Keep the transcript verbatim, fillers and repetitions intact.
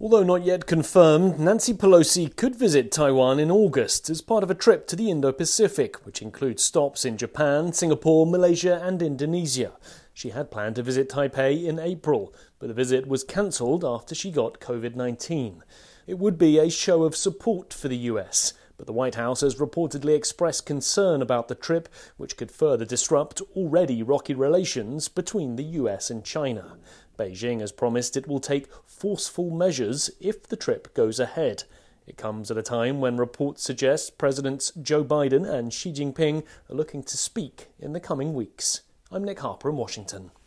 Although not yet confirmed, Nancy Pelosi could visit Taiwan in August as part of a trip to the Indo-Pacific, which includes stops in Japan, Singapore, Malaysia and Indonesia. She had planned to visit Taipei in April, but the visit was cancelled after she got covid nineteen. It would be a show of support for the U S, but the White House has reportedly expressed concern about the trip, which could further disrupt already rocky relations between the U S and China. Beijing has promised it will take forceful measures if the trip goes ahead. It comes at a time when reports suggest Presidents Joe Biden and Xi Jinping are looking to speak in the coming weeks. I'm Nick Harper in Washington.